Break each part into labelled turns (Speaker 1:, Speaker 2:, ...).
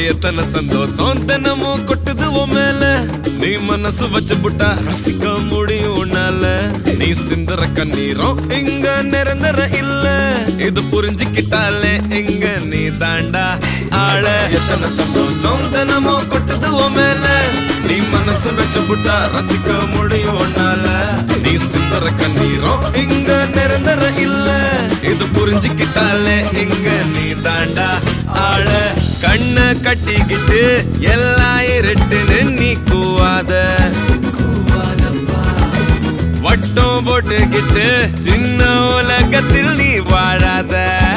Speaker 1: எத்தனை சந்தோஷம் தினமும் கொட்டுது உன் மேல நீ மனசு வச்சு புட்டா ரசிக்க முடியும் உன்னால நீ சிந்தற கண்ணீரும் இங்க நிரந்தர இல்ல இது புரிஞ்சுக்கிட்டாலே இங்க நீ தாண்டா ஆள எத்தனை சந்தோஷம் தினமும் கொட்டுது உன் மேல நீ மனசு வச்சு புட்டா ரசிக்க முடியும் உன்னால நீ சிந்தற கண்ணீரும் இங்க நிரந்தர இல்ல இது புரிஞ்சுக்கிட்டாலே இங்க நீ தாண்டா ஆள கண்ண கட்டிக்கிட்டு எல்லாம் இருட்டுன்னு நீ கூவாத வட்டம் போட்டுக்கிட்டு சின்ன உலகத்தில் நீ வாழாத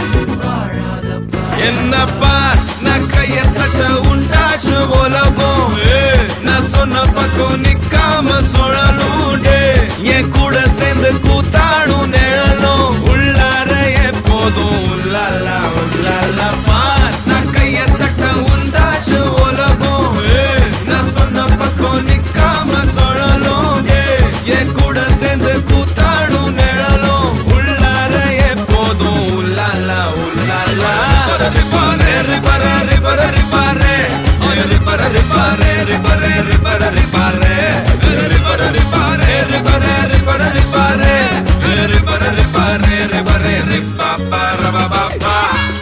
Speaker 1: என்னப்பா நான் கைய தட்ட உண்டாச்சு உலகம் நான் சொன்ன பக்கம் நிக்காம சுழலும் என் கூட சேர்ந்து கூத்தாடும் நிழலும் உள்ளார எப்போதும் உள்ளாலா உள்ளாலப்பா நான் கைய தட்ட உண்டாச்சு உலகம் நான் சொன்ன பக்கம் நிக்காம சுழலும் என் கூட சேர்ந்து கூத்தாடும் நிழலும் உள்ளார எப்போதும் உள்ளாலா உள்ளாலா ரிபாரே ரிபாரே ரிபாரே ரிபாரே ரிபாரே ரிபாரே ரிபாரே ரிபாரே ரிபாரே ரிபாரே ரிபாரே ரிபாரே ரிபாரே ரிபாரே ரிபாரே ரிபாரே ரிபாரே ரிபாபா ரபாபா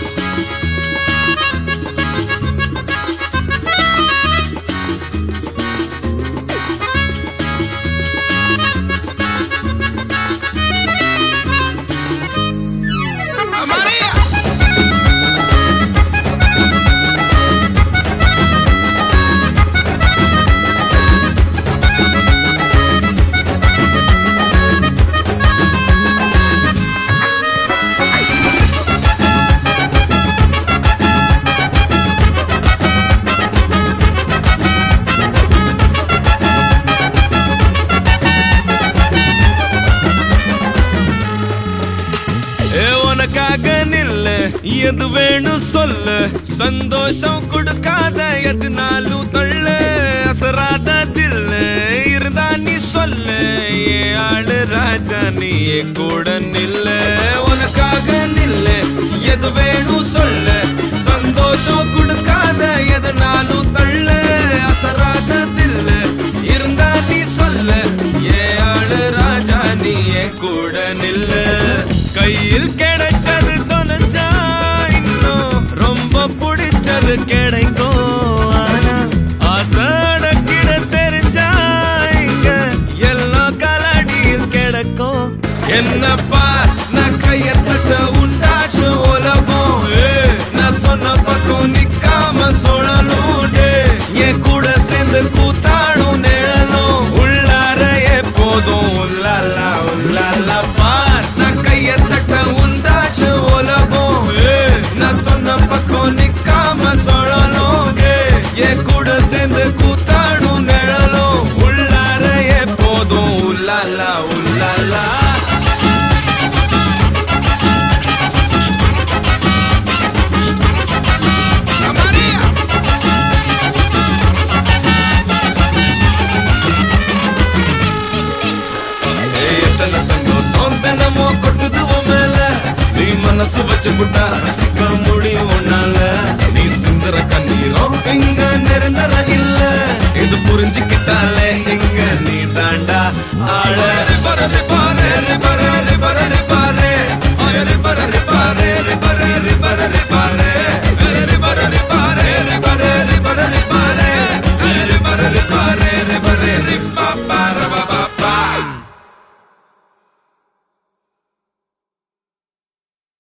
Speaker 1: உனக்காக நில்ல எது வேணும் சொல்லு சந்தோஷம் கொடுக்காத எதுனாலும் தள்ள அசராத தில்ல இருந்தா நீ சொல்லு ஏ ஆளு ராஜா நீ கூட நில்ல உனக்காக நில்ல எது வேணும் சொல்லு சந்தோஷம் கொடுக்காத எதுனாலும் தள்ள அசராத தில்ல இருந்தா நீ சொல்லு ஏ ஆளு ராஜா நீ கூட நில்ல கையில் கிடைச்சது தொலைஞ்சா இன்னும் ரொம்ப பிடிச்சது கிடைக்கும் ஆனா ஆசை கிட தெரிஞ்சா இங்க எல்லாம் கலடியில் கிடைக்கும் என்னப்பா நான் கைய தட்ட உண்டாச்சு உலகம் நான் சொன்ன பக்கம் நிக்காம சுழலும் என் கூட சேர்ந்து கூத்தாடும் நிழலும் உள்ளார எப்போதும் உள்ளாலா உள்ளாலப்பா கைய தட்ட உண்டாச்சு உலகம் நான் சொன்ன பக்கம் நிக்காம சுழலும் என் கூட சேர்ந்து கூத்தாடும் நிழலும் உள்ளார எப்போதும் உள்ளாலா உள்ளாலா எத்தனை சந்தோஷம் தினமும் கொட்டுது உன் மேல நீ மனசு வச்சு புட்டா ரசிக்க முடியும் உன்னால நீ சிந்தற கண்ணீரும் இங்க நிரந்தர இல்ல இது புரிஞ்சுக்கிட்டாலே இங்க நீ தாண்டா ஆள ரிபாரே ரிபாரே ரிபாரே ரிபாரே ரிபாரே ரிபாரே ரிபாரே ரிபாரே ரிபாரே